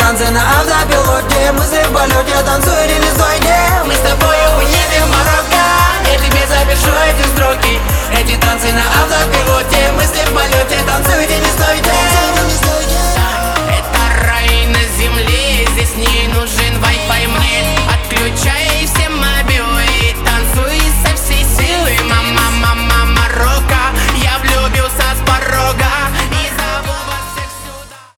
танцы на автопилоте. Мысли в полете, танцуй, реализуй,